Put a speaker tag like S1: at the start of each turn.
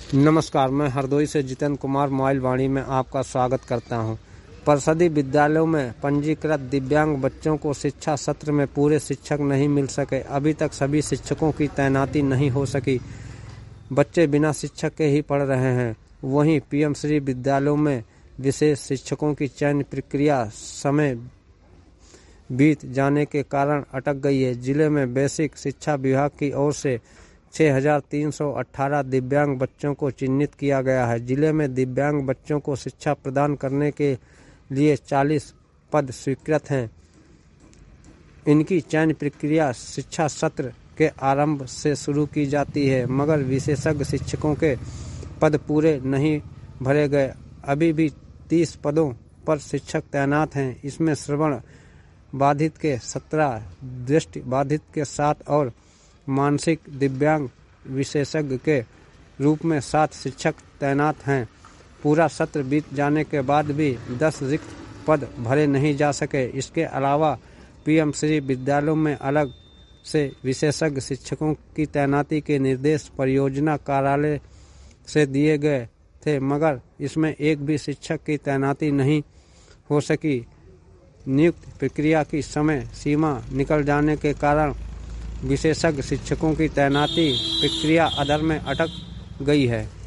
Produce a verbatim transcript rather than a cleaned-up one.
S1: नमस्कार, मैं हरदोई से जितेंद्र कुमार मोबाइल वाणी में आपका स्वागत करता हूं। परिषदीय विद्यालयों में पंजीकृत दिव्यांग बच्चों को शिक्षा सत्र में पूरे शिक्षक नहीं मिल सके। अभी तक सभी शिक्षकों की तैनाती नहीं हो सकी। बच्चे बिना शिक्षक के ही पढ़ रहे हैं। वहीं पीएम श्री विद्यालयों में विशेष शिक्षकों की चयन प्रक्रिया समय बीत जाने के कारण अटक गई है। जिले में बेसिक शिक्षा विभाग की ओर से छह हज़ार तीन सौ अठारह दिव्यांग बच्चों को चिन्हित किया गया है। जिले में दिव्यांग बच्चों को शिक्षा प्रदान करने के लिए चालीस पद स्वीकृत हैं। इनकी चयन प्रक्रिया शिक्षा सत्र के आरंभ से शुरू की जाती है, मगर विशेषज्ञ शिक्षकों के पद पूरे नहीं भरे गए। अभी भी तीस पदों पर शिक्षक तैनात हैं। इसमें श्रवण बाधित के सत्रह, दृष्टि बाधित के सात और मानसिक दिव्यांग विशेषज्ञ के रूप में सात शिक्षक तैनात हैं। पूरा सत्र बीत जाने के बाद भी दस रिक्त पद भरे नहीं जा सके। इसके अलावा पीएम श्री विद्यालयों में अलग से विशेषज्ञ शिक्षकों की तैनाती के निर्देश परियोजना कार्यालय से दिए गए थे, मगर इसमें एक भी शिक्षक की तैनाती नहीं हो सकी। नियुक्ति प्रक्रिया की समय सीमा निकल जाने के कारण विशेषज्ञ शिक्षकों की तैनाती प्रक्रिया अधर में अटक गई है।